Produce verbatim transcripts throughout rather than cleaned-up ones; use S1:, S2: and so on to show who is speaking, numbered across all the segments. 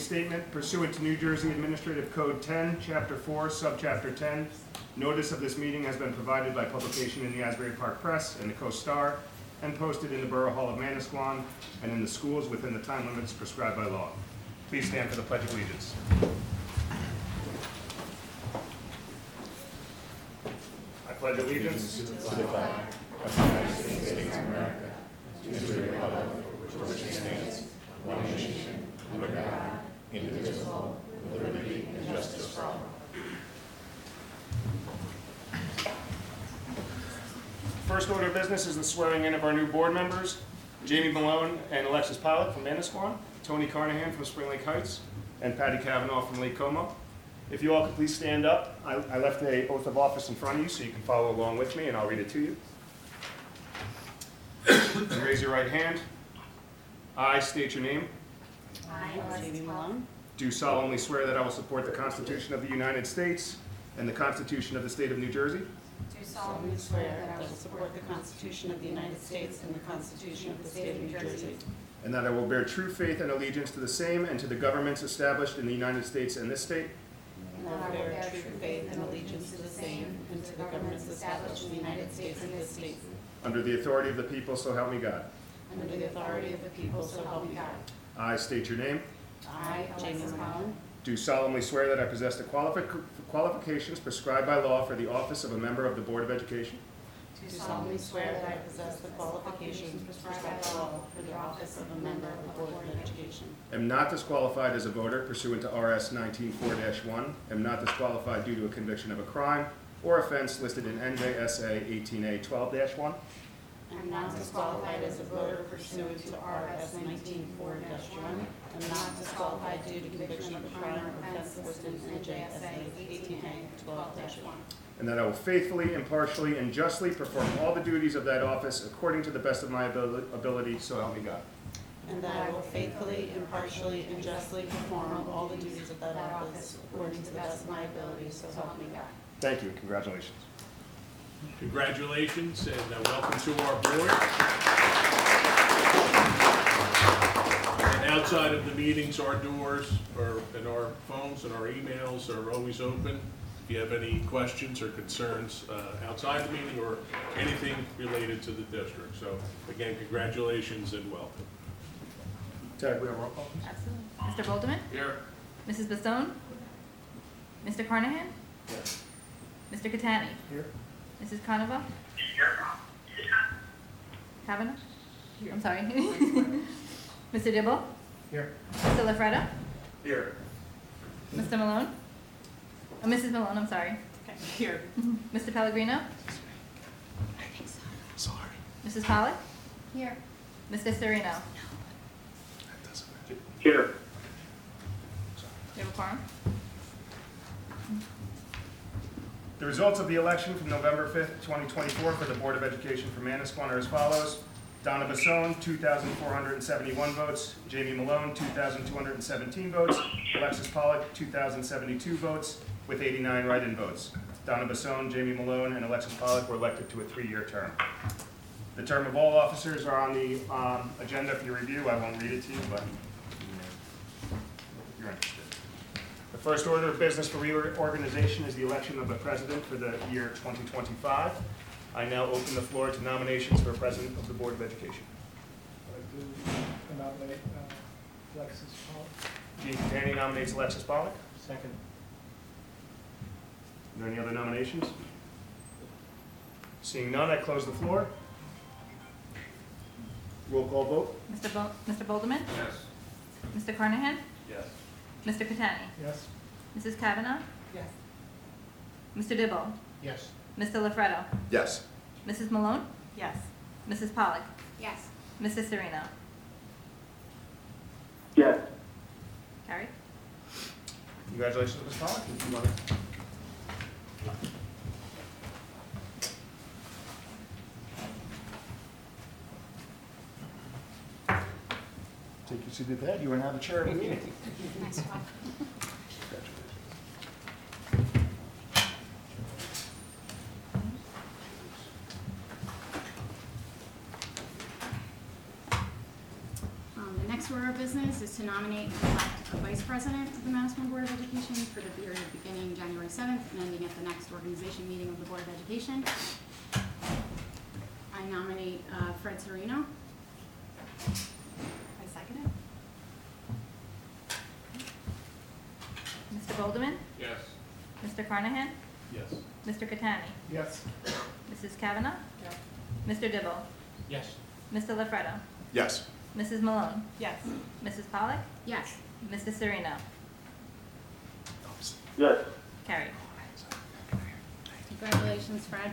S1: statement pursuant to New Jersey Administrative Code ten, Chapter four, Subchapter ten. Notice of this meeting has been provided by publication in the Asbury Park Press and the Coast Star and posted in the Borough Hall of Manasquan and in the schools within the time limits prescribed by law. Please stand for the Pledge of Allegiance. I pledge allegiance to the flag of the United States of America, to the republic for which it stands, one nation, under God, indivisible, with liberty and justice for all. First order of business is the swearing in of our new board members, Jamie Malone and Alexis Pollock from Manasquan, Tony Carnahan from Spring Lake Heights, and Patty Cavanaugh from Lake Como. If you all could please stand up. I, I left a oath of office in front of you so you can follow along with me, and I'll read it to you. And raise your right hand. I state your name.
S2: I, Jamie Malone,
S1: Do solemnly swear that I will support the Constitution of the United States and the Constitution of the State of New Jersey,
S2: do solemnly swear that I will support the Constitution of the United States and the Constitution of the State of New Jersey,
S1: and that I will bear true faith and allegiance to the same and to the governments established in the United States and this state,
S2: and that I will bear true faith and allegiance to the same and to the governments established in the United States and this state,
S1: under the authority of the people, so help me God.
S2: and under the authority of the people, so help me God.
S1: I state your name.
S2: I, Jamie Malone,
S1: Do solemnly swear that I possess the qualifi- qualifications prescribed by law for the office of a member of the Board of Education,
S2: do solemnly swear that I possess the qualifications prescribed by law for the office of a member of the Board of Education,
S1: am not disqualified as a voter pursuant to R S nineteen four dash one, am not disqualified due to a conviction of a crime or offense listed in N J S A eighteen A twelve dash one,
S2: am not disqualified as a voter pursuant to R S nineteen four dash one, am not disqualified due to conviction of a crime or offense listed in N J S A eighteen A twelve dash one,
S1: and that I will faithfully, impartially, and justly perform all the duties of that office according to the best of my abil- ability, so help me God.
S2: and that I will faithfully, impartially, and justly perform all the duties of that office according to the best of my ability, so help me God.
S1: Thank you, and congratulations.
S3: Congratulations and uh, welcome to our board. And outside of the meetings, our doors are, and our phones and our emails are always open. If you have any questions or concerns uh, outside the meeting or anything related to the district. So again, congratulations and welcome.
S1: Ted, we have roll call.
S4: Absolutely. Mister Boldeman?
S3: Here.
S4: Missus Bastone? Mister Carnahan?
S1: Yes.
S4: Mister Catani?
S1: Here.
S4: Missus Canova? Kavanaugh? I'm sorry. Mister Dibble?
S1: Here.
S4: Mister Lafretta?
S1: Here.
S4: Mister Malone? Oh, Missus Malone, I'm sorry.
S2: Okay, here.
S4: Mister Pellegrino?
S1: Sorry.
S4: Missus Pollock?
S2: Here.
S4: Mister Serino?
S1: That doesn't matter.
S5: Here.
S4: You have a quorum?
S1: The results of the election from November fifth, twenty twenty-four for the Board of Education for Manasquan are as follows. Donna Basone, two thousand four hundred seventy-one votes. Jamie Malone, two thousand two hundred seventeen votes. Alexis Pollock, two thousand seventy-two votes, with eighty-nine write-in votes. Donna Basone, Jamie Malone, and Alexis Pollock were elected to a three-year term. The term of all officers are on the um, agenda for your review. I won't read it to you, but if you're interested. The first order of business for reorganization is the election of a president for the year twenty twenty-five. I now open the floor to nominations for president of the Board of Education.
S6: I do nominate uh, Alexis Pollock.
S1: Gene Catani nominates Alexis Pollock.
S6: Second.
S1: Are there any other nominations? Seeing none, I close the floor. Roll call vote.
S4: Mister Bol- Mister Boldeman?
S3: Yes.
S4: Mister Carnahan?
S3: Yes.
S4: Mister Catani?
S6: Yes.
S4: Missus Kavanaugh?
S2: Yes.
S4: Mister Dibble?
S6: Yes.
S4: Mister Lafretta?
S1: Yes.
S4: Missus Malone?
S2: Yes.
S4: Missus Pollock?
S2: Yes.
S4: Mister Serino?
S5: Yes.
S4: Carried.
S1: Congratulations, Miz Pollock. If you want to- Take your seat at that. You are now the chair of the meeting.
S2: Nice job.
S7: Um, The next order of business is to nominate and elect a vice
S5: Vice President of the Manasquan Board of Education for the period beginning January seventh and ending at the next organization meeting of the Board of Education. I nominate uh, Fred Serino. I second it.
S4: Mister Bolderman?
S3: Yes.
S4: Mister Carnahan?
S3: Yes.
S4: Mister Catani?
S6: Yes.
S4: Missus Kavanaugh?
S2: Yes.
S4: Mister Dibble?
S3: Yes.
S4: Mister LaFredo?
S7: Yes.
S4: Missus Malone?
S2: Yes.
S4: Missus Pollak?
S5: Yes.
S4: Mister Sereno?
S8: yes,
S4: Carried.
S5: Congratulations, Fred.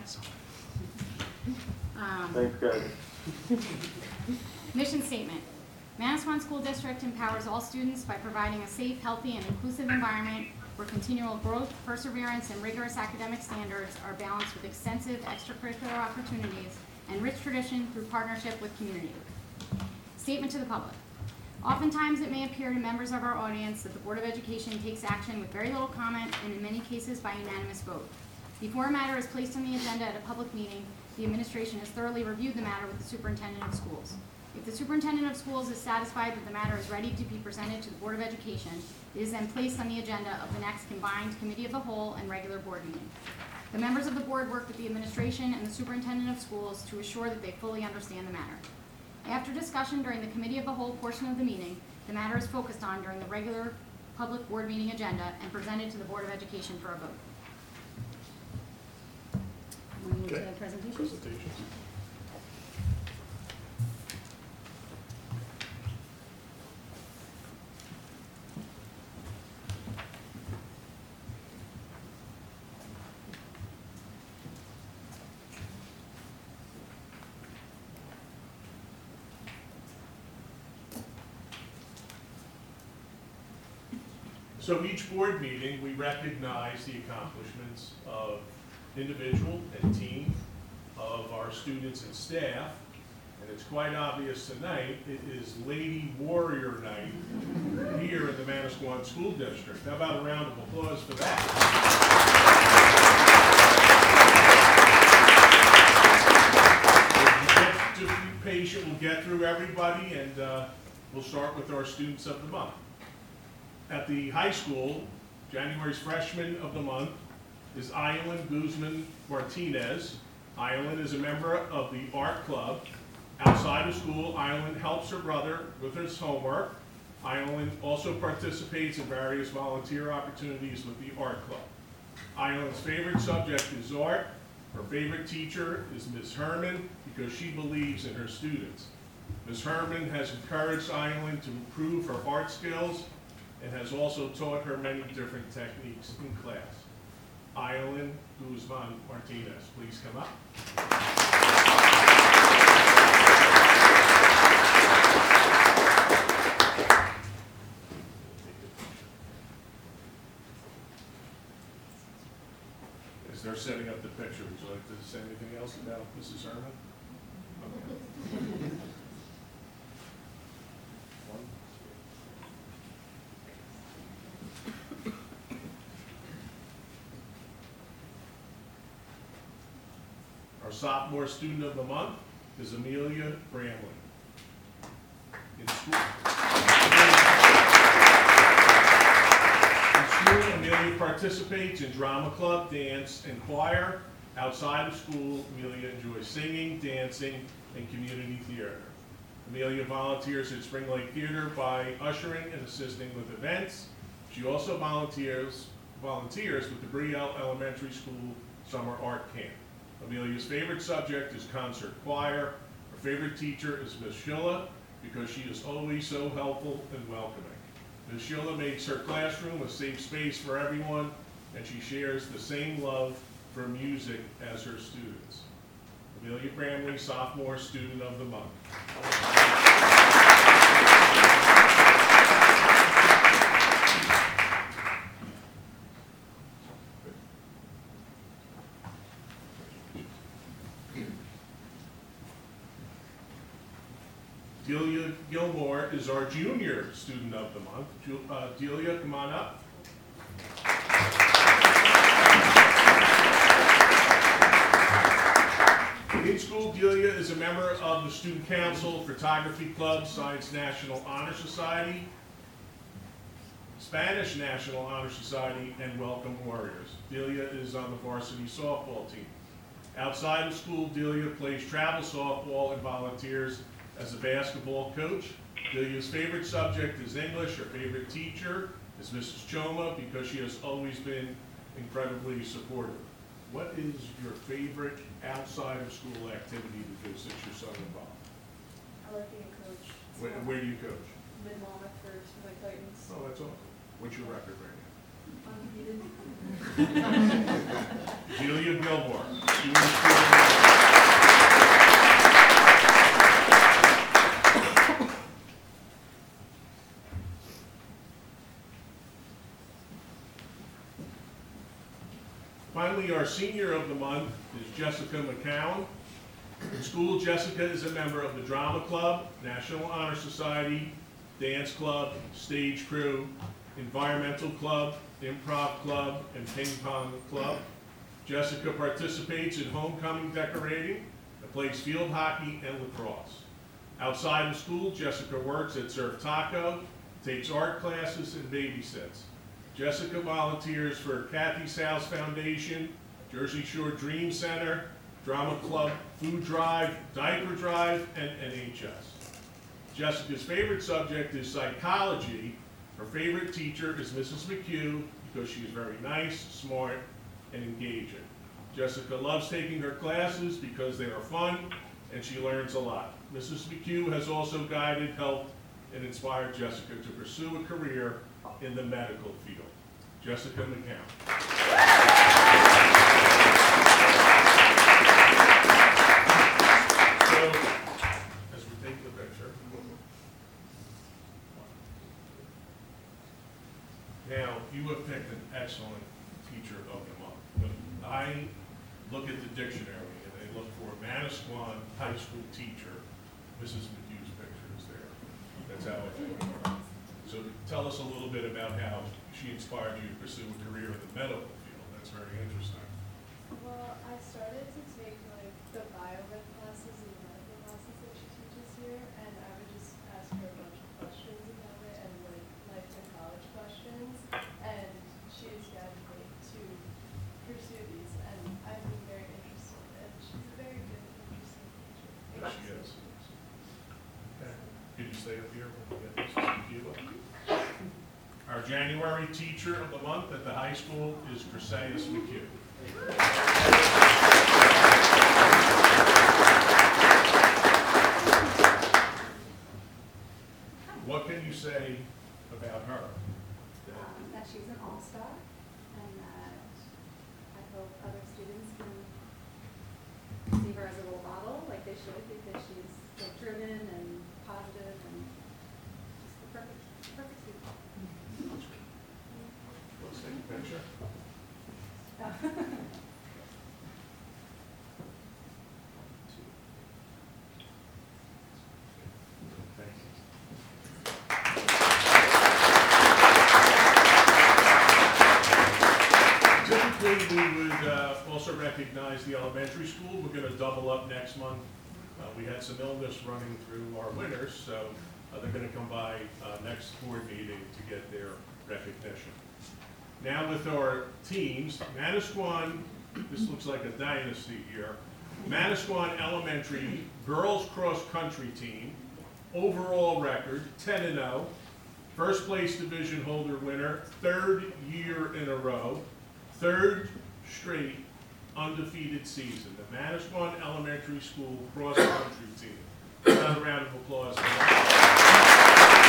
S5: Um,
S8: thanks guys.
S5: Mission statement. Manasquan School District empowers all students by providing a safe, healthy, and inclusive environment where continual growth, perseverance, and rigorous academic standards are balanced with extensive extracurricular opportunities and rich tradition through partnership with community. Statement to the public. Oftentimes, it may appear to members of our audience that the Board of Education takes action with very little comment and in many cases by unanimous vote. Before a matter is placed on the agenda at a public meeting, the administration has thoroughly reviewed the matter with the superintendent of schools. If the superintendent of schools is satisfied that the matter is ready to be presented to the Board of Education, it is then placed on the agenda of the next combined committee of the whole and regular board meeting. The members of the board work with the administration and the superintendent of schools to assure that they fully understand the matter. After discussion during the committee of the whole portion of the meeting, the matter is focused on during the regular public board meeting agenda and presented to the Board of Education for a vote. We move to
S3: Okay.
S5: presentations.
S3: Presentations. So each board meeting, we recognize the accomplishments of individual and team of our students and staff. And it's quite obvious tonight, it is Lady Warrior Night here in the Manasquan School District. How about a round of applause for that? Just be patient, we'll get through everybody, and uh, we'll start with our students of the month. At the high school, January's freshman of the month is Aylin Guzman Martinez. Aylin is a member of the art club. Outside of school, Aylin helps her brother with his homework. Aylin also participates in various volunteer opportunities with the art club. Aylin's favorite subject is art. Her favorite teacher is Miz Herman because she believes in her students. Miz Herman has encouraged Aylin to improve her art skills and has also taught her many different techniques in class. Aylin Guzman Martinez, please come up. As they're setting up the picture, would you like to say anything else about Missus Herman? Okay. Our sophomore student of the month is Amelia Bramley. In school, in school, Amelia participates in drama club, dance, and choir. Outside of school, Amelia enjoys singing, dancing, and community theater. Amelia volunteers at Spring Lake Theater by ushering and assisting with events. She also volunteers volunteers with the Brielle Elementary School Summer Art Camp. Amelia's favorite subject is concert choir. Her favorite teacher is Miz Schilla because she is always so helpful and welcoming. Miz Schilla makes her classroom a safe space for everyone, and she shares the same love for music as her students. Amelia Bramley, sophomore student of the month. Delia Gilmore is our junior student of the month. Ju- uh, Delia, come on up. In school, Delia is a member of the Student Council, Photography Club, Science National Honor Society, Spanish National Honor Society, and Welcome Warriors. Delia is on the varsity softball team. Outside of school, Delia plays travel softball and volunteers as a basketball coach. Delia's favorite subject is English. Her favorite teacher is Missus Choma because she has always been incredibly supportive. What is your favorite outside of school activity that goes since your son involved?
S7: I like being a coach.
S3: Where, where do you coach?
S7: Mid-Monmouth for Smithwick Titans.
S3: Oh, that's awesome. What's your record right
S7: Undefeated.
S3: now? Delia Gilmore. She was Finally, our senior of the month is Jessica McCowan. In school, Jessica is a member of the Drama Club, National Honor Society, Dance Club, Stage Crew, Environmental Club, Improv Club, and Ping Pong Club. Jessica participates in homecoming decorating and plays field hockey and lacrosse. Outside of school, Jessica works at Surf Taco, takes art classes, and babysits. Jessica volunteers for Kathy Sal's Foundation, Jersey Shore Dream Center, Drama Club Food Drive, Diaper Drive, and N H S. Jessica's favorite subject is psychology. Her favorite teacher is Missus McHugh because she is very nice, smart, and engaging. Jessica loves taking her classes because they are fun and she learns a lot. Missus McHugh has also guided, helped, and inspired Jessica to pursue a career in the medical field. Jessica McCown. So, as we take the picture, now you have picked an excellent teacher of the month. But I look at the dictionary and I look for Manasquan High School teacher. Missus McHugh's picture is there. That's how I think of her. So tell us a little bit about how she inspired you to pursue a career in the medical field. That's very interesting.
S7: Well, I started to take like the biomed classes and the medical classes that she teaches here, and I would just ask her a bunch of questions about it and like life and college questions, and she has guided me to pursue these, and I've been very interested, and she's a very good, interesting teacher.
S3: Yes, she is. Okay. Can you stay up here when we get Missus McHugh up? Our January teacher of the month at the high school is Chrysaeus McHugh. What can you say about her?
S8: Um, that she's an all-star, and that I hope other students can see her as a role model, like they should, because she's so driven and positive and just the perfect, perfect student.
S3: Let's take a picture. Thank you. Typically, we would uh, also recognize the elementary school. We're going to double up next month. Uh, we had some illness running through our winners, so uh, they're going to come by uh, next board meeting to get their recognition. Now with our teams, Manasquan, this looks like a dynasty here. Manasquan Elementary Girls Cross Country Team, overall record ten and oh, first place division holder winner, third year in a row, third straight undefeated season. The Manasquan Elementary School Cross Country Team. Another round of applause for them.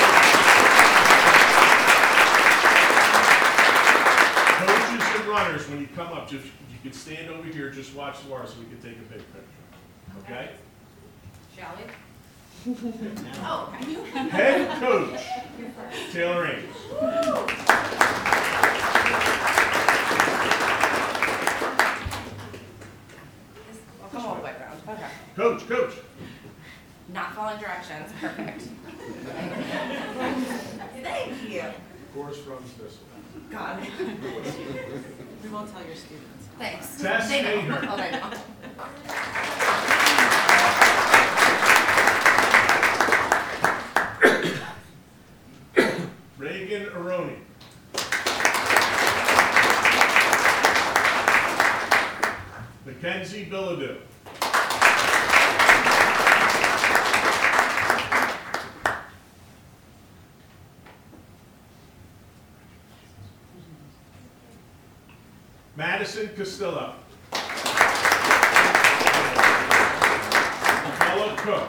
S3: Coaches and runners, when you come up, just you can stand over here, just watch Laura so we can take a big picture. Okay?
S2: Shall we? Oh,
S3: Head coach, Taylor Ames.
S2: I'll come all the way around. Okay.
S3: Coach, coach.
S2: Not following directions. Perfect. Thank you.
S3: Of course, runs this way.
S2: God.
S9: We won't tell your students.
S2: Thanks.
S3: Tess
S2: They know.
S3: Ahern.
S2: Oh, they know.
S3: Reagan Aroni. Mackenzie Billadu. Madison Castillo. Bella Cook.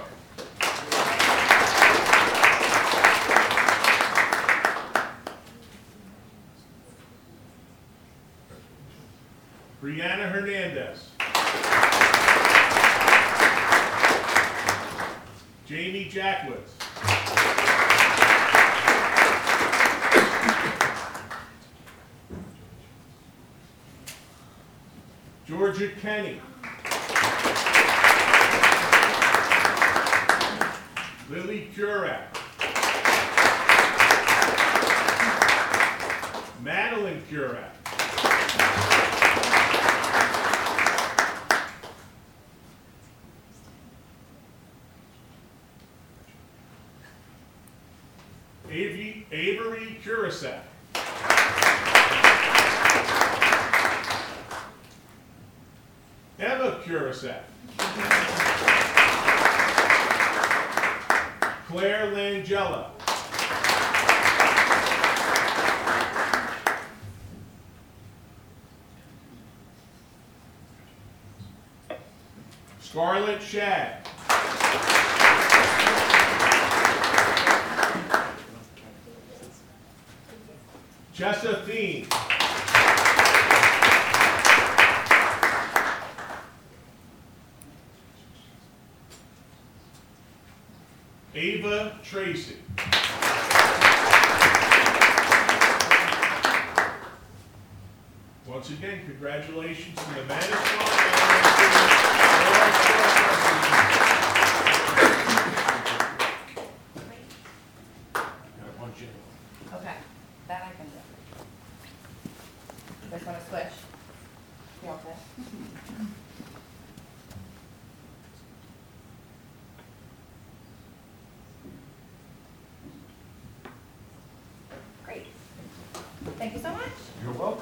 S3: Brianna Hernandez. Jamie Jackwitz. Georgia Kenny. Lily Curak. Madeline Curak. Avery, Avery Curasack. Emma Curasack. Claire Langella. Scarlett Shad. Jessa Thien. Ava Tracy. Once again, congratulations to the Manitowoc Gotta punch in.
S4: Okay, that I can do. Just want to switch. You okay? Great. Thank you so much.
S1: You're welcome.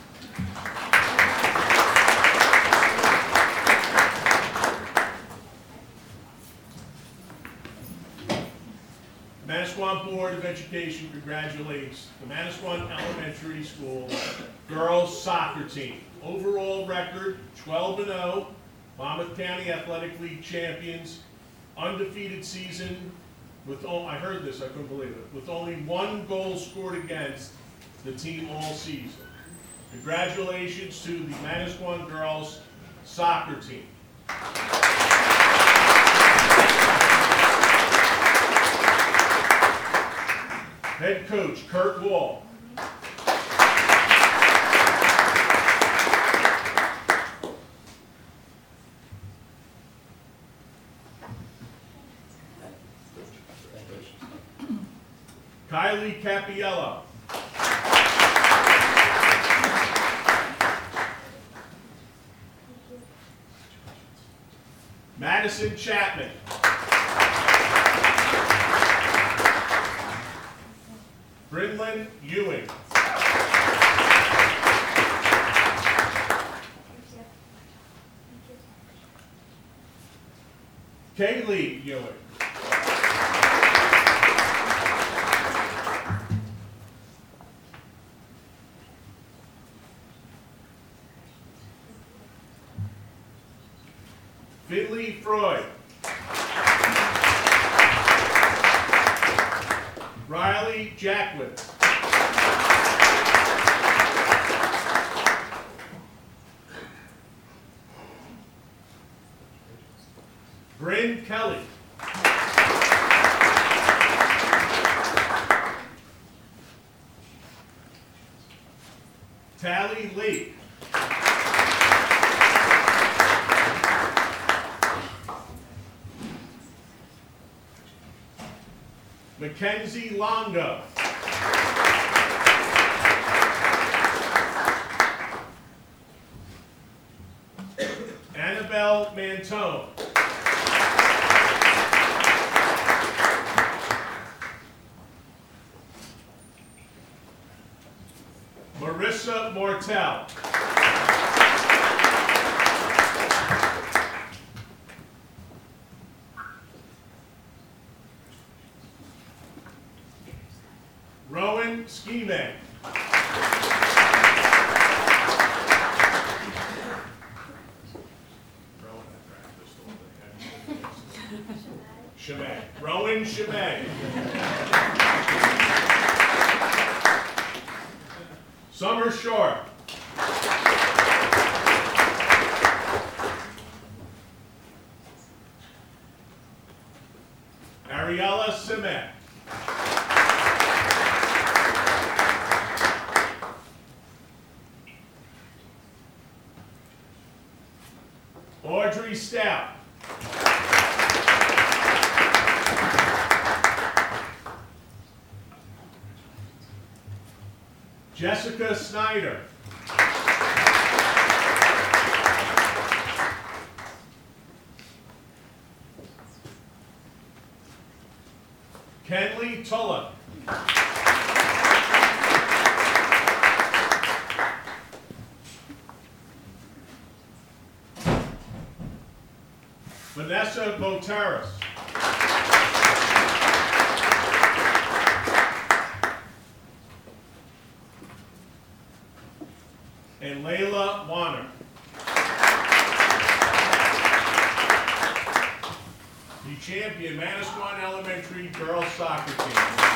S3: Manasquan Board of Education congratulates the Manasquan Elementary School girls soccer team. Overall record, twelve and oh, Monmouth County Athletic League champions, undefeated season with, oh, I heard this, I couldn't believe it, with only one goal scored against the team all season. Congratulations to the Manasquan girls soccer team. Head coach Kurt Wall. Kylie Capiello. Madison Chapman. Brinlyn Ewing. Kaylee Ewing. Finley Freud. Riley Jackwitz. Bryn Kelly. Tally Lake. Mackenzie Longo. Annabelle Mantone. Marissa Mortel. Rowan Skime. Rowan, I practiced all day. Shimei. Rowan Shimei. Summer Sharp. Ariella Simek. Audrey Stout. Jessica Snyder. Kenley Tulloch. Vanessa Botaris. And Layla Warner. The champion Manasquan Elementary girls soccer team.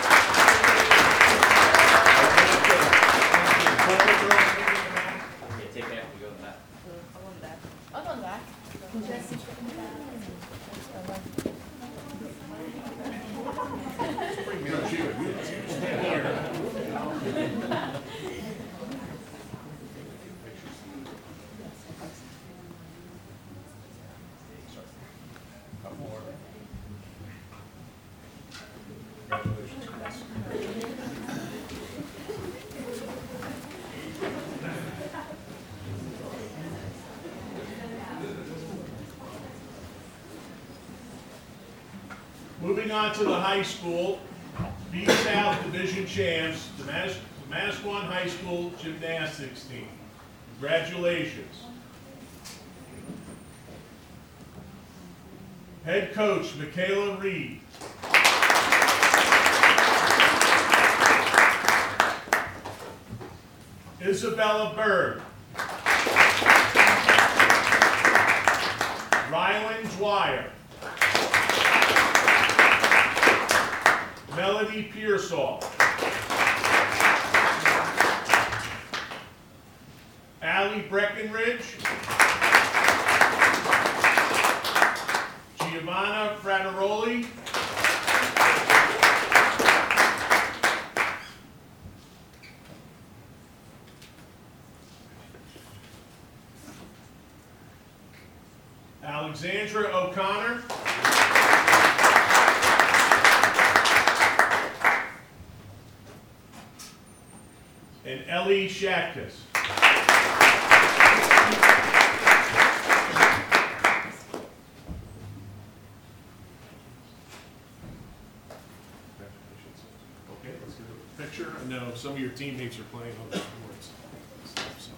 S10: Yeah, take that, we go to that.
S4: I'll go back.
S3: Moving on to the high school, B South Division champs, the Manis- the Manasquan High School gymnastics team. Congratulations. Head coach Michaela Reed. Isabella Bird. Rylan Dwyer. Melody Pearsall. Allie Breckenridge. Giovanna Frateroli. Alexandra O'Connor. And Ellie Shaktis. Okay, let's get a picture. I know some of your teammates are playing on the boards. So.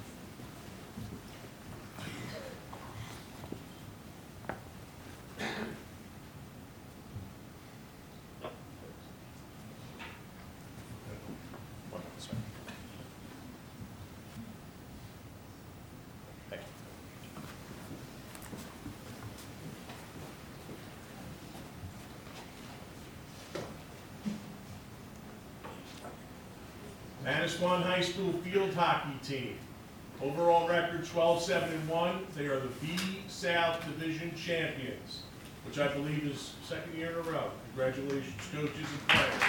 S3: Manasquan High School field hockey team. Overall record twelve seven and one. They are the B South Division champions, which I believe is second year in a row. Congratulations, coaches and players.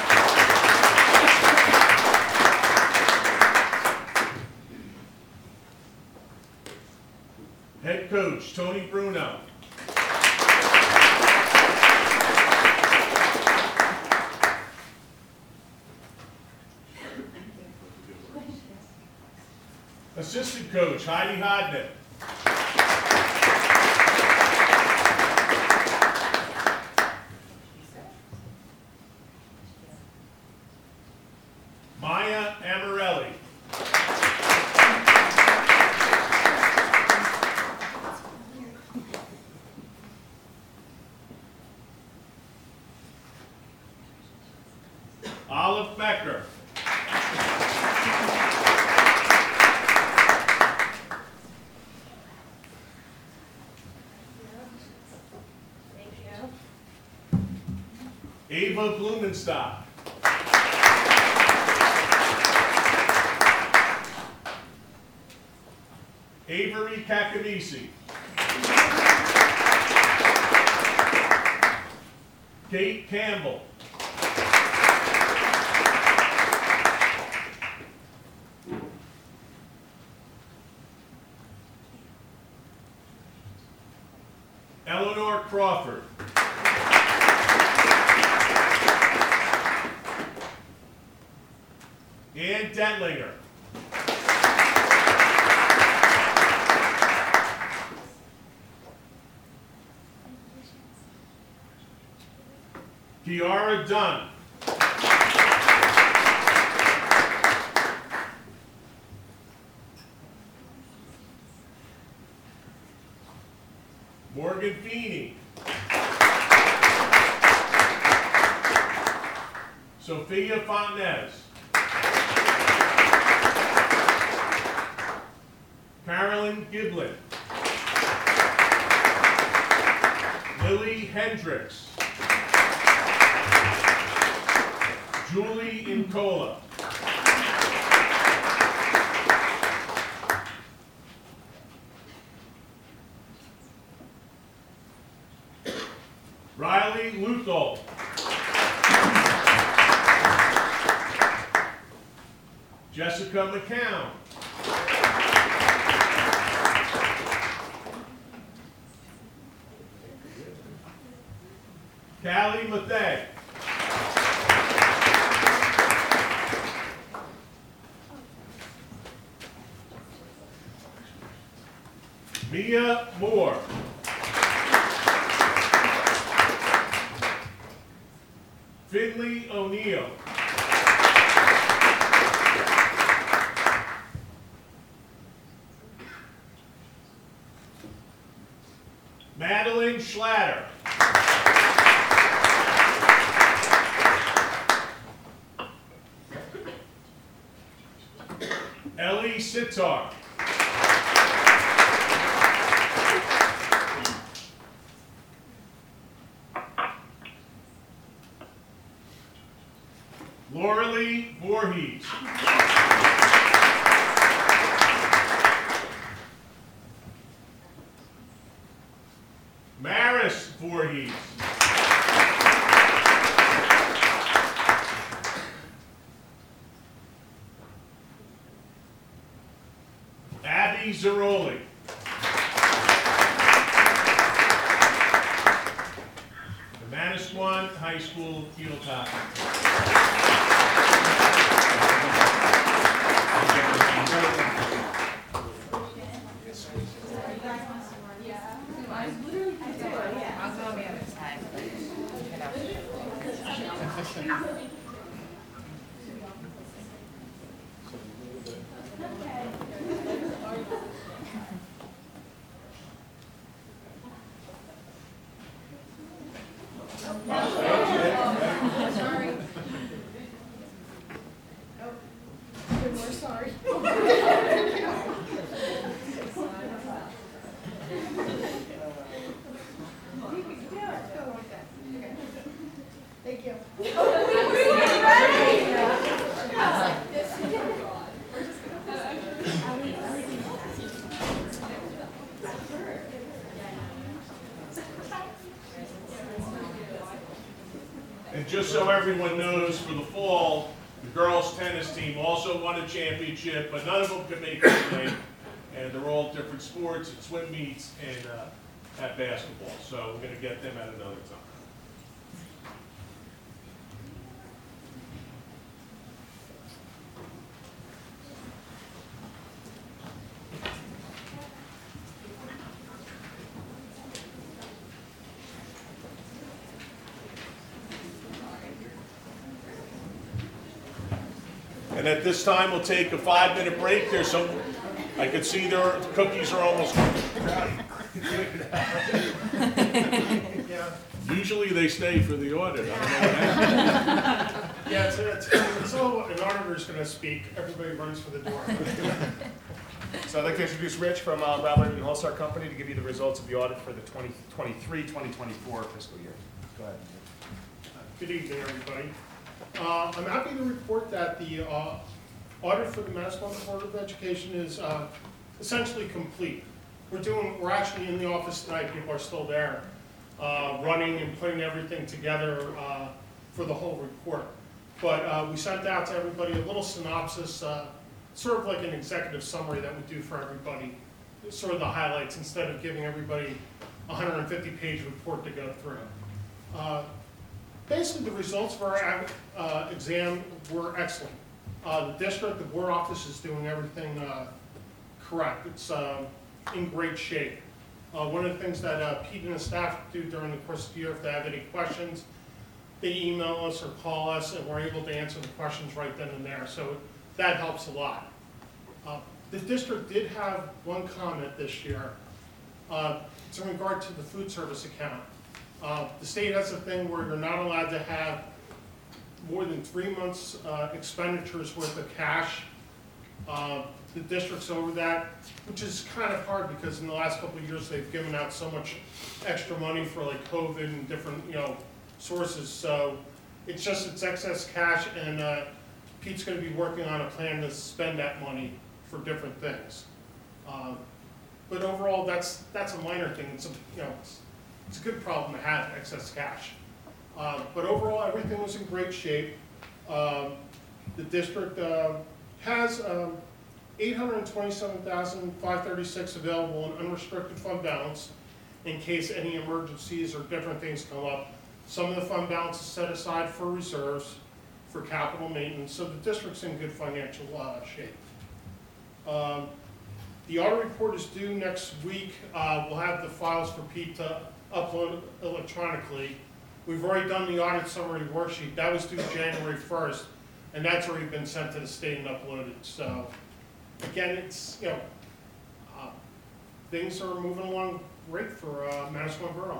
S3: Head coach Tony Bruno. Assistant coach Heidi Hodnick. Maya Amarelli. Olive Becker. Ava Blumenstock. Avery Kakavisi. Kate Campbell. Eleanor Crawford. Ann Detlinger. Kiara Dunn. Morgan Feeney. Sophia Fontanez. Carolyn Giblin. Lily Hendricks. Julie Incola. Riley Luthol. Jessica McCown. Callie Mathay. Mia Moore. Finley O'Neill. Madeline Schlatter. Ellie Sitar. Lauralee Voorhees. Maris Voorhees. Abby Zeroli. The Manasquan High School field hockey.
S7: We're sorry. Thank you.
S3: And just so everyone knows, for the fall, the girls' tennis team also won a championship, but none of them could make it tonight. And they're all different sports, at swim meets and uh, at basketball. So we're going to get them at another time. And at this time, we'll take a five-minute break. There's some, I can see their cookies are almost. Usually they stay for the audit. I don't know what happened.
S1: Yeah, it's, it's, it's all, an auditor's gonna speak, everybody runs for the door. So I'd like to introduce Rich from uh, Robert and Holstar Company to give you the results of the audit for the twenty twenty-three twenty twenty-four fiscal year. Go ahead.
S10: Good evening, everybody. Uh, I'm happy to report that the uh, audit for the Manasquan Board of Education is uh, essentially complete. We're doing, we're actually in the office tonight, people are still there, uh, running and putting everything together uh, for the whole report. But uh, we sent out to everybody a little synopsis, uh, sort of like an executive summary that we do for everybody, sort of the highlights, instead of giving everybody a one hundred fifty page report to go through. Uh, basically, the results of our uh, exam were excellent. Uh, the district, the board office is doing everything uh, correct. It's uh, in great shape. Uh, one of the things that uh, Pete and the staff do during the course of the year, if they have any questions, they email us or call us, and we're able to answer the questions right then and there. So that helps a lot. Uh, the district did have one comment this year. Uh, it's in regard to the food service account. Uh, the state has a thing where you're not allowed to have more than three months uh, expenditures worth of cash. Uh, the district's over that, which is kind of hard because in the last couple of years they've given out so much extra money for like COVID and different, you know, sources. So it's just it's excess cash, and uh, Pete's going to be working on a plan to spend that money for different things. Uh, but overall, that's that's a minor thing. It's a you know it's, it's a good problem to have excess cash. Uh, but overall, everything was in great shape. Uh, the district uh, has um, eight hundred twenty-seven thousand five hundred thirty-six available in unrestricted fund balance in case any emergencies or different things come up. Some of the fund balance is set aside for reserves, for capital maintenance, so the district's in good financial uh, shape. Um, the audit report is due next week. Uh, we'll have the files for Pete to upload electronically. We've already done the audit summary worksheet. That was due January first, and that's already been sent to the state and uploaded. So, again, it's, you know, uh, things are moving along great for uh, Manasquan Borough.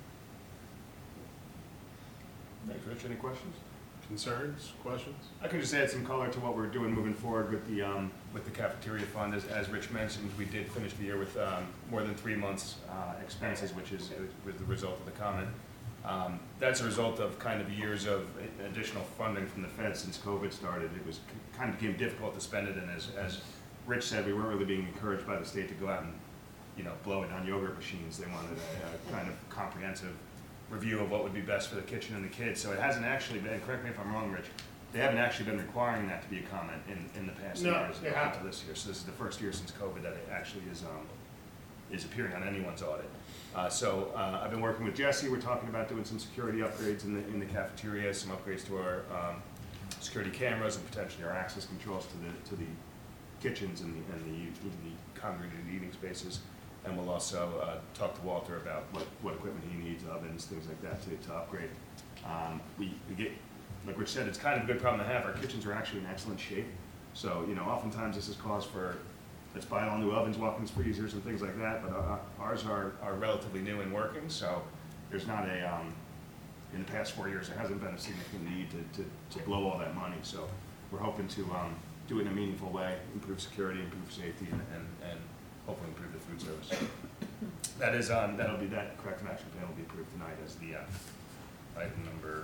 S1: Thanks, Rich. Any questions?
S3: Concerns, questions?
S1: I could just add some color to what we're doing moving forward with the um, with the cafeteria fund. As, as Rich mentioned, we did finish the year with um, more than three months uh, expenses, which is was the result of the comment. Um, that's a result of kind of years of additional funding from the Fed since COVID started. It was kind of became difficult to spend it, and as as Rich said, we weren't really being encouraged by the state to go out and you know blow it on yogurt machines. They wanted a, a kind of comprehensive review of what would be best for the kitchen and the kids. So it hasn't actually been, correct me if I'm wrong, Rich, they haven't actually been requiring that to be a comment in, in the past
S10: No,
S1: years
S10: they
S1: up
S10: haven't.
S1: until this year. So this is the first year since COVID that it actually is um, is appearing on anyone's audit. Uh, so uh, I've been working with Jesse. We're talking about doing some security upgrades in the in the cafeteria, some upgrades to our um, security cameras, and potentially our access controls to the to the kitchens and the and the, the congregated eating spaces. And we'll also uh, talk to Walter about what, what equipment he needs, ovens, things like that, to, to upgrade. Um, we, we get, like Rich said, it's kind of a good problem to have. Our kitchens are actually in excellent shape. So, you know, oftentimes this is cause for, let's buy all new ovens, walk-ins, freezers, and things like that. But uh, ours are, are relatively new and working. So there's not a, um, in the past four years, there hasn't been a significant need to, to, to blow all that money. So we're hoping to um, do it in a meaningful way, improve security, improve safety, and, and, and hopefully improve the food service. That is on, that'll be, that corrective action plan will be approved tonight as the uh, item number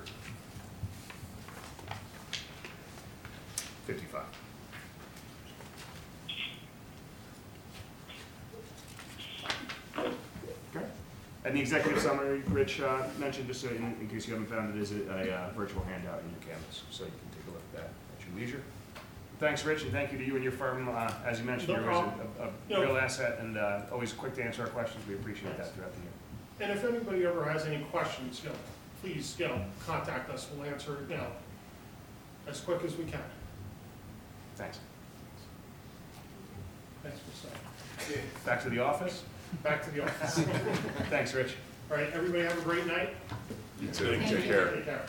S1: fifty-five. Okay. And the executive summary, Rich uh, mentioned, just so in, in case you haven't found it, is a, a uh, virtual handout in your canvas, so you can take a look at that at your leisure. Thanks, Rich, and thank you to you and your firm. Uh, as you mentioned,
S10: No
S1: you're always
S10: problem.
S1: a, a, a
S10: You know-
S1: real asset, and uh, always quick to answer our questions. We appreciate that throughout the year.
S10: And if anybody ever has any questions, you know, please, you know, contact us. We'll answer, you know, as quick as we can.
S1: Thanks.
S10: Thanks for saying.
S1: Back to the office.
S10: Back to the office.
S1: Thanks, Rich.
S10: All right, everybody have a great night.
S3: You too.
S5: Thank you.
S3: Take care.
S10: Take care.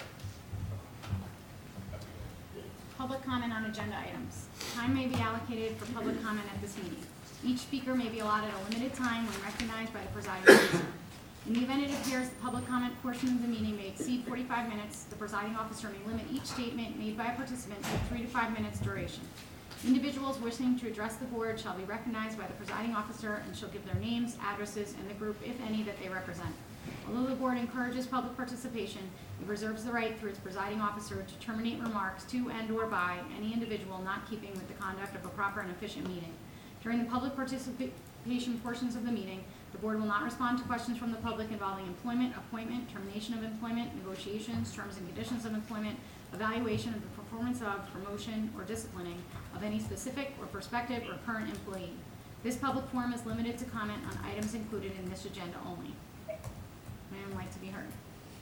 S5: Public comment on agenda items. Time may be allocated for public comment at this meeting. Each speaker may be allotted a limited time when recognized by the presiding officer. In the event it appears the public comment portion of the meeting may exceed forty-five minutes, the presiding officer may limit each statement made by a participant to three to five minutes duration. Individuals wishing to address the board shall be recognized by the presiding officer and shall give their names, addresses, and the group, if any, that they represent. Although the board encourages public participation, it reserves the right through its presiding officer to terminate remarks to and/or by any individual not keeping with the conduct of a proper and efficient meeting. During the public participation portions of the meeting, the board will not respond to questions from the public involving employment, appointment, termination of employment, negotiations, terms and conditions of employment, evaluation of the performance of, promotion, or disciplining of any specific or prospective or current employee. This public forum is limited to comment on items included in this agenda only. Would anyone like to be heard?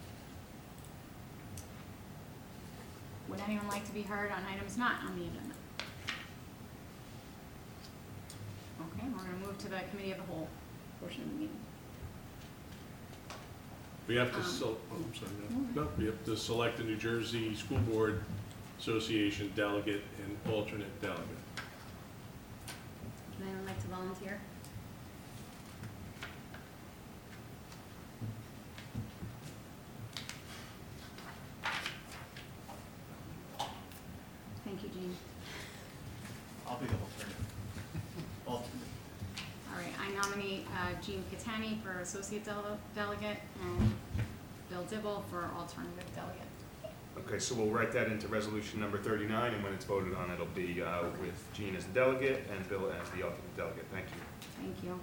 S5: Would anyone like to be heard on items not on the agenda? Okay, we're gonna move to the committee of the whole portion of the meeting.
S3: We have to,
S5: Um,
S3: sel- oh, I'm sorry, no, no, we have to select a New Jersey School Board Association delegate and alternate delegate.
S5: Would anyone like to volunteer? Thank you, Jean.
S11: I'll be the alternate. Alternate.
S5: All right, I nominate uh, Jean Catani for associate dele- delegate and Bill Dibble for alternative delegate.
S1: Okay, so we'll write that into resolution number thirty-nine, and when it's voted on, it'll be uh, with Jean as the delegate and Bill as the alternate delegate. Thank you.
S5: Thank you.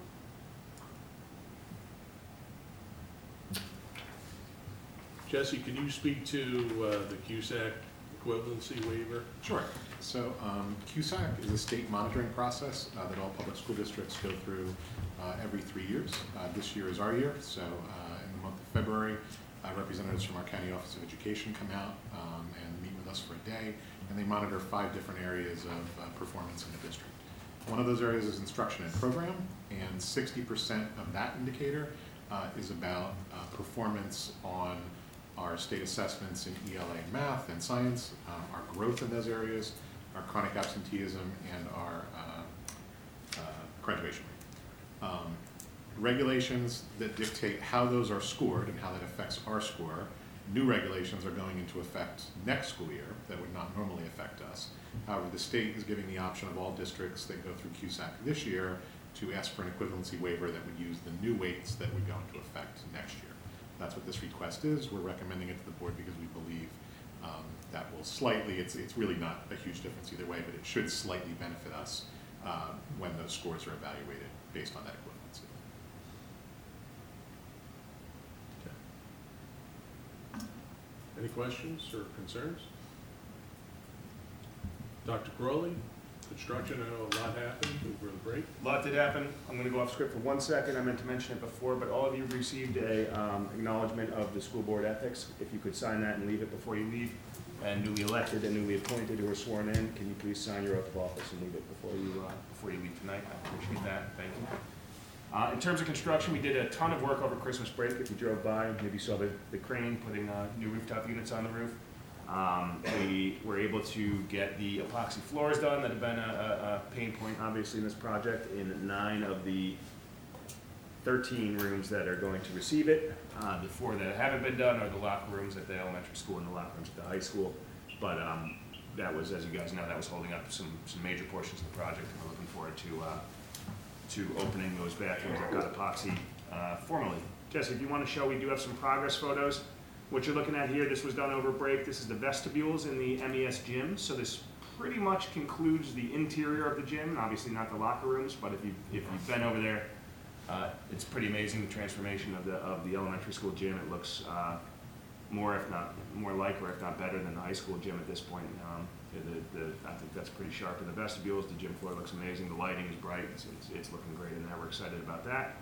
S3: Jesse, can you speak to uh, the C U S A C equivalency waiver?
S12: Sure. So um, C U S A C is a state monitoring process uh, that all public school districts go through uh, every three years. Uh, this year is our year, so uh, in the month of February, uh, representatives from our County Office of Education come out um, and meet with us for a day, and they monitor five different areas of uh, performance in the district. One of those areas is instruction and program, and sixty percent of that indicator uh, is about uh, performance on our state assessments in E L A and math and science, um, our growth in those areas, our chronic absenteeism, and our uh, uh, graduation rate. Um, regulations that dictate how those are scored and how that affects our score, new regulations are going into effect next school year that would not normally affect us. However, the state is giving the option of all districts that go through C U S A C this year to ask for an equivalency waiver that would use the new weights that would go into effect next year. That's what this request is. We're recommending it to the board because we believe um, that will slightly, it's, it's really not a huge difference either way, but it should slightly benefit us uh, when those scores are evaluated based on that equivalency.
S3: Any questions or concerns? Doctor Crowley, construction, I know a lot happened over the break.
S1: A lot did happen. I'm going to go off script for one second. I meant to mention it before, but all of you received a um, acknowledgement of the school board ethics. If you could sign that and leave it before you leave. And newly elected and newly appointed who are sworn in, can you please sign your oath of office and leave it before you uh, before you leave tonight? I appreciate that. Thank you. Uh, in terms of construction, we did a ton of work over Christmas break. If you drove by, maybe you saw the, the crane putting uh, new rooftop units on the roof. Um, we were able to get the epoxy floors done that have been a, a, a pain point, obviously, in this project in nine of the thirteen rooms that are going to receive it. Uh, the four that haven't been done are the locker rooms at the elementary school and the locker rooms at the high school. But um, that was, as you guys know, that was holding up some, some major portions of the project, and we're looking forward to uh, to opening those bathrooms that got epoxy uh, formally. Jesse, if you want to show, we do have some progress photos. What you're looking at here, this was done over break. This is the vestibules in the M E S gym. So this pretty much concludes the interior of the gym, obviously not the locker rooms, but if, you, if you've been over there, uh, it's pretty amazing the transformation of the, of the elementary school gym. It looks uh, more, if not more like, or if not better than the high school gym at this point. Um, the, the, I think that's pretty sharp in the vestibules. The gym floor looks amazing. The lighting is bright. It's, it's, it's looking great in there. We're excited about that.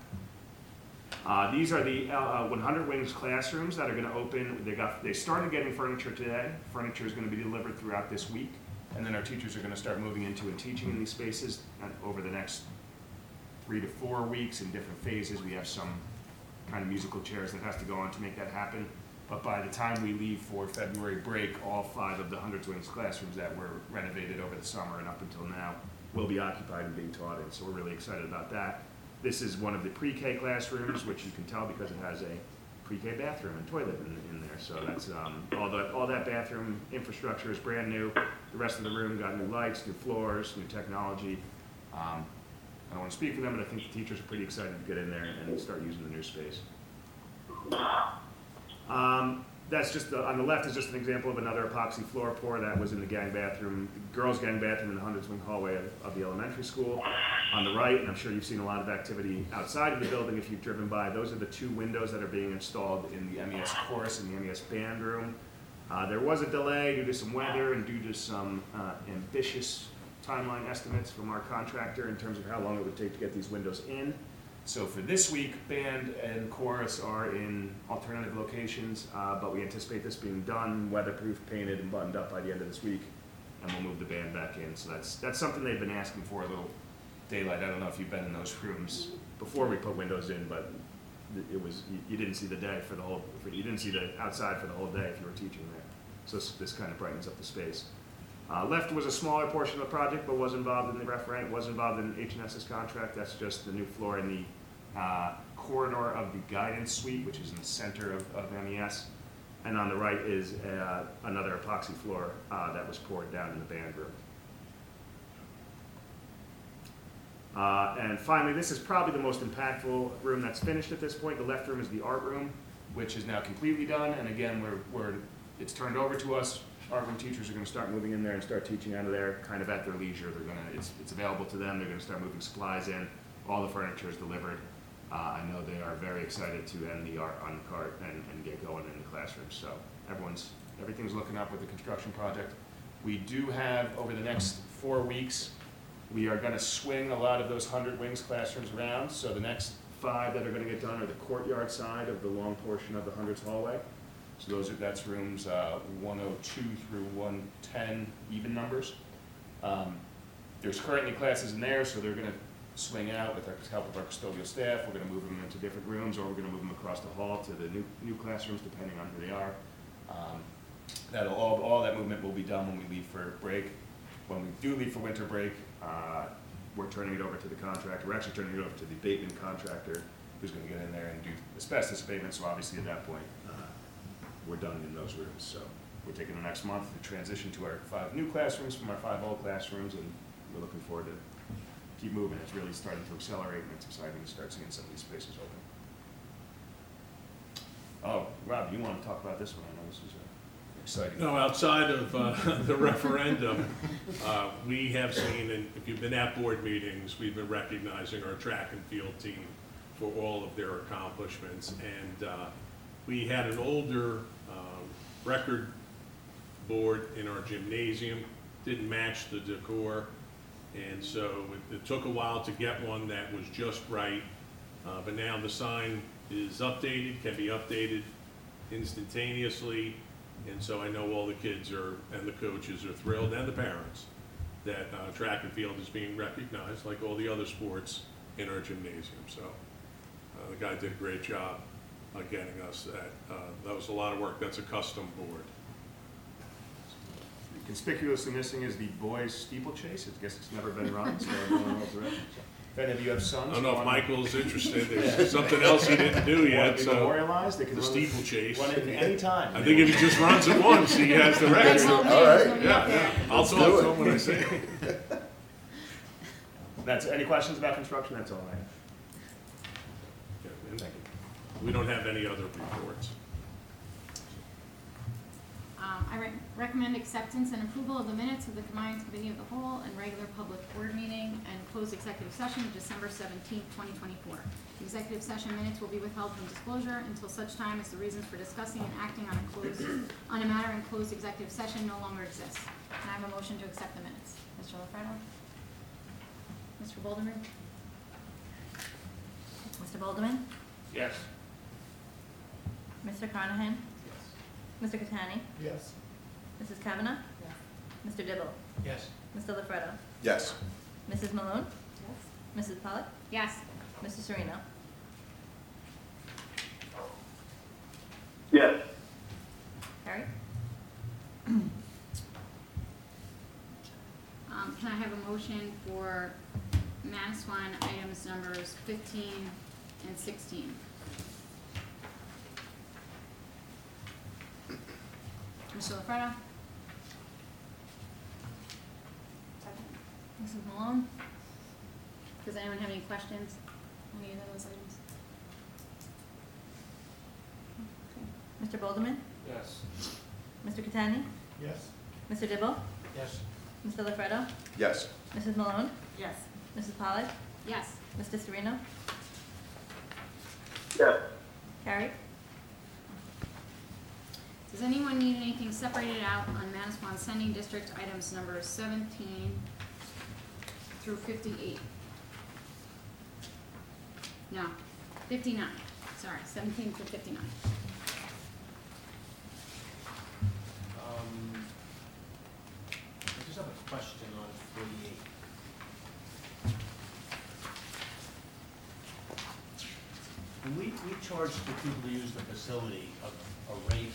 S1: Uh, these are the uh, one hundred Wings classrooms that are going to open. They got they started getting furniture today. Furniture is going to be delivered throughout this week, and then our teachers are going to start moving into and teaching in these spaces over the next three to four weeks in different phases. We have some kind of musical chairs that has to go on to make that happen. But by the time we leave for February break, all five of the one hundred Wings classrooms that were renovated over the summer and up until now will be occupied and being taught in. So we're really excited about that. This is one of the pre-K classrooms, which you can tell because it has a pre-K bathroom and toilet in, in there. So that's um, all that all that bathroom infrastructure is brand new. The rest of the room got new lights, new floors, new technology. Um, I don't want to speak for them, but I think the teachers are pretty excited to get in there and start using the new space. Um, that's just, the, on the left is just an example of another epoxy floor pour that was in the gang bathroom, the girls' gang bathroom in the Hundreds Wing hallway of, of the elementary school. On the right, and I'm sure you've seen a lot of activity outside of the building if you've driven by, those are the two windows that are being installed in the M E S chorus and the M E S band room. Uh, there was a delay due to some weather and due to some uh, ambitious timeline estimates from our contractor in terms of how long it would take to get these windows in. So for this week, band and chorus are in alternative locations, uh, but we anticipate this being done, weatherproof, painted, and buttoned up by the end of this week, and we'll move the band back in. So that's that's something they've been asking for, a little daylight. I don't know if you've been in those rooms before we put windows in, but it was you, you didn't see the day for the whole. For, you didn't see the outside for the whole day if you were teaching there. So this, this kind of brightens up the space. Uh, left was a smaller portion of the project, but was involved in the referendum, was involved in H and S's contract. That's just the new floor in the uh, corridor of the guidance suite, which is in the center of, of M E S. And on the right is uh, another epoxy floor uh, that was poured down in the band room. Uh, and finally, this is probably the most impactful room that's finished at this point. The left room is the art room, which is now completely done. And again, we're, we're, it's turned over to us. Art room teachers are going to start moving in there and start teaching out of there kind of at their leisure. They're going to, it's, it's available to them. They're going to start moving supplies in. All the furniture is delivered. Uh, I know they are very excited to end the art on the cart and, and get going in the classrooms. So everyone's, everything's looking up with the construction project. We do have, over the next four weeks, we are going to swing a lot of those Hundred Wings classrooms around. So the next five that are going to get done are the courtyard side of the long portion of the Hundreds hallway. So those are, that's rooms uh, one oh two through one ten, even numbers. Um, there's currently classes in there, so they're going to swing out with the help of our custodial staff. We're going to move them into different rooms, or we're going to move them across the hall to the new, new classrooms, depending on who they are. Um, that'll all, all that movement will be done when we leave for break. When we do leave for winter break, uh, we're turning it over to the contractor. We're actually turning it over to the abatement contractor, who's going to get in there and do asbestos abatement. So obviously at that point, uh, we're done in those rooms. So we're taking the next month to transition to our five new classrooms from our five old classrooms, and we're looking forward to keep moving. It's really starting to accelerate, and it's exciting to start seeing some of these spaces open. Oh, Rob, you want to talk about this one? I know this is uh, exciting.
S3: No, outside of uh, the referendum, uh, we have seen, and if you've been at board meetings, we've been recognizing our track and field team for all of their accomplishments. And uh, we had an older um, record board in our gymnasium, didn't match the decor. And so it, it took a while to get one that was just right, uh, but now the sign is updated, can be updated instantaneously, and so I know all the kids are, and the coaches are thrilled, and the parents, that uh, track and field is being recognized like all the other sports in our gymnasium. So uh, the guy did a great job uh, getting us that. Uh, that was a lot of work. That's a custom board.
S1: Conspicuously missing is the boys steeplechase. I guess it's never been run, so no one knows the rest. If any of you have sons,
S3: I don't know if
S1: wanna-
S3: Michael's interested. There's something else he didn't do
S1: wanna
S3: yet,
S1: be
S3: so
S1: memorialized, they can
S3: the
S1: run
S3: steeplechase.
S1: Run it any time.
S3: I think if he just runs it once, he has the record.
S5: Thanks, old man.
S12: All right.
S5: He'll be
S3: Yeah,
S5: up there.
S3: yeah. I'll talk to him when I see him.
S1: That's, any questions about construction? That's all I have.
S3: Yeah, and
S1: Thank you.
S3: we don't have any other reports.
S5: Um, I re- recommend acceptance and approval of the minutes of the combined committee of the whole and regular public board meeting and closed executive session of December seventeenth, twenty twenty-four. The executive session minutes will be withheld from disclosure until such time as the reasons for discussing and acting on a closed, on a matter in closed executive session no longer exists. Can I have a motion to accept the minutes? Mister LaFredo? Mister Boldeman?
S4: Mister Boldeman?
S1: Yes.
S4: Mister Carnahan? Mister Catani?
S6: Yes.
S4: Missus Kavanagh? Mister Dibble?
S11: Yes.
S4: Mister LaFredo?
S12: Yes.
S4: Missus Malone? Missus Pollock?
S5: Yes.
S4: Mister Sereno?
S13: Yes.
S4: Harry?
S5: Um, can I have a motion for Manasquan items numbers fifteen and sixteen? Mister LaFredo? Missus Malone? Does anyone have any questions on any of those items?
S4: Mister Bolderman?
S11: Yes.
S4: Mister Catani?
S6: Yes.
S4: Mister Dibble?
S11: Yes.
S4: Mister LaFredo?
S12: Yes.
S4: Missus Malone?
S9: Yes.
S4: Missus Pollak?
S5: Yes.
S4: Mister Sereno?
S13: yes,
S4: Carried.
S5: Does anyone need anything separated out on Manasquan Sending District items numbers seventeen through fifty-eight? No, fifty-nine, sorry, seventeen through fifty-nine.
S11: Um, I just have a question on forty-eight. When we, we charge the people to use the facility a, a rate,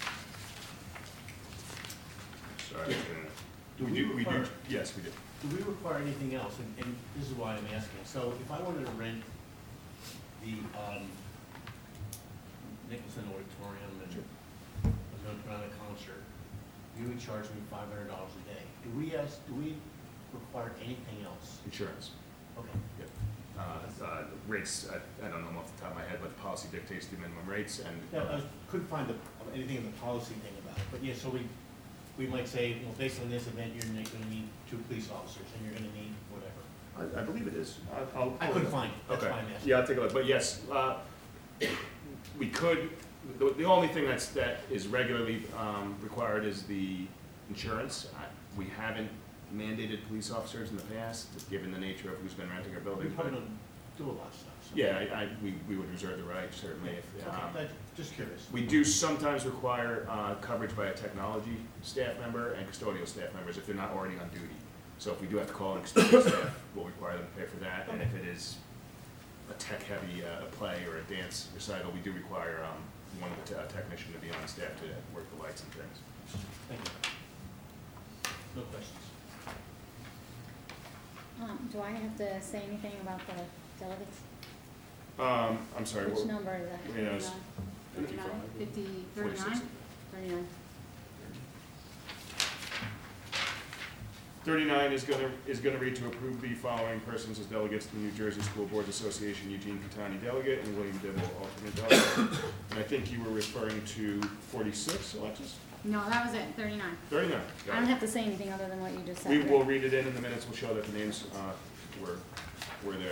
S1: Sorry.
S11: do
S1: We
S11: we
S1: do, we do,
S11: require,
S1: yes, we do.
S11: do we require anything else? And, and this is why I'm asking. So if I wanted to rent the, um, Nicholson Auditorium and was going to put on a concert, you would charge me five hundred dollars a day. Do we ask, do we require anything else?
S1: Insurance.
S11: Okay.
S1: Yep. Uh, uh, rates, I, I don't know them off the top of my head, but the policy dictates the minimum rates and.
S11: Yeah, I couldn't find the, anything in the policy thing about it, but yeah, so we, we might say, well, based on this event, you're not gonna need two police officers, and you're gonna need whatever.
S1: I, I believe it is. I'll- I'll.
S11: I couldn't find it, that's
S1: Okay.
S11: why I'm asking.
S1: Yeah, I'll take a look, but yes, uh, we could, the, the only thing that's, that is regularly, um, required is the insurance. I- We haven't mandated police officers in the past, given the nature of who's been renting our
S11: We
S1: building.
S11: probably don't do a lot of stuff, so.
S1: Yeah, I, I, we, we would reserve the right, certainly, if,
S11: Okay,
S1: um,
S11: that- just curious.
S1: we do sometimes require, uh, coverage by a technology staff member and custodial staff members if they're not already on duty. So if we do have to call in custodial staff, we'll require them to pay for that, and if it is a tech-heavy, uh, play or a dance recital, we do require, um, one of the te- technician to be on staff to work the lights and things.
S11: Thank you. No questions.
S5: Um, do I have to say anything about the delegates?
S1: Um, I'm sorry,
S5: Which
S1: what,
S5: number is that?
S1: Yeah, it's
S5: Thirty-nine?
S1: fifty-five.
S5: Fifty,
S1: forty-six.
S5: thirty-nine? Thirty-nine.
S1: Thirty-nine is gonna, is gonna read to approve the following persons as delegates to the New Jersey School Boards Association, Eugene Catani delegate and William Dibble alternate delegate. And I think you were referring to forty-six, Alexis?
S5: No, that was it, thirty-nine.
S1: Thirty-nine,
S5: I
S1: got
S5: don't
S1: it.
S5: have to say anything other than what you just said.
S1: We
S5: right?
S1: will read it in, and the minutes will show that the names, uh, were, were there.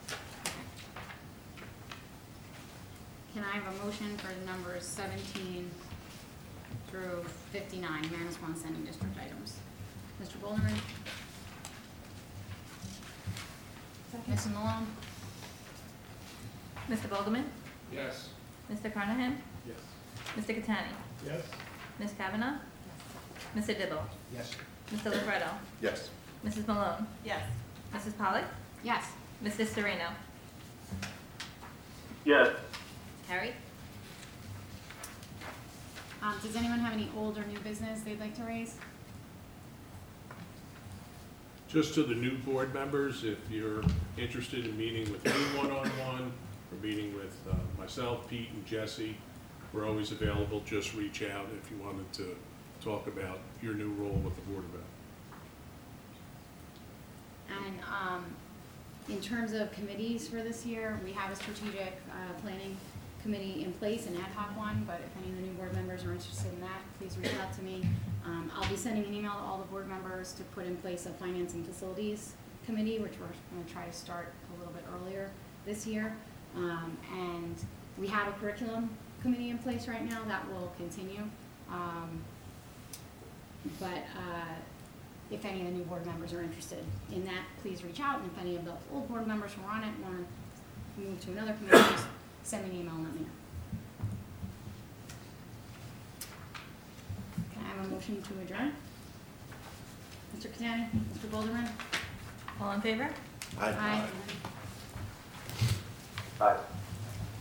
S5: Can I have a motion for the numbers seventeen through fifty-nine, Manasquan Sending District items? Mister Bolderman? Missus Malone?
S4: Mister Bolderman?
S11: Yes.
S4: Mister Carnahan?
S11: Yes.
S4: Mister Catani?
S6: Yes.
S4: Miz Kavanagh? Mister Dibble?
S11: Yes.
S4: Mister LaFredo?
S12: Yes.
S4: Missus Malone?
S9: Yes.
S4: Missus Pollak?
S5: Yes.
S4: Mister Sereno?
S13: yes,
S4: Carried.
S5: Um, does anyone have any old or new business they'd like to raise?
S3: Just to the new board members, if you're interested in meeting with me one-on-one, or meeting with uh, myself, Pete, and Jesse, we're always available. Just reach out if you wanted to talk about your new role with the Board of Ed.
S5: And, um, in terms of committees for this year, we have a strategic, uh, planning committee in place, an ad hoc one, but if any of the new board members are interested in that, please reach out to me. Um, I'll be sending an email to all the board members to put in place a finance and facilities committee, which we're gonna try to start a little bit earlier this year. Um, and we have a curriculum committee in place right now, that will continue. Um, but, uh, if any of the new board members are interested in that, please reach out, and if any of the old board members who are on it wanna move to another committee, just send me an email and let me know. Can I have a motion to adjourn? Mister Catani, Mister Bolderman?
S4: All in favor?
S5: Aye.
S13: aye.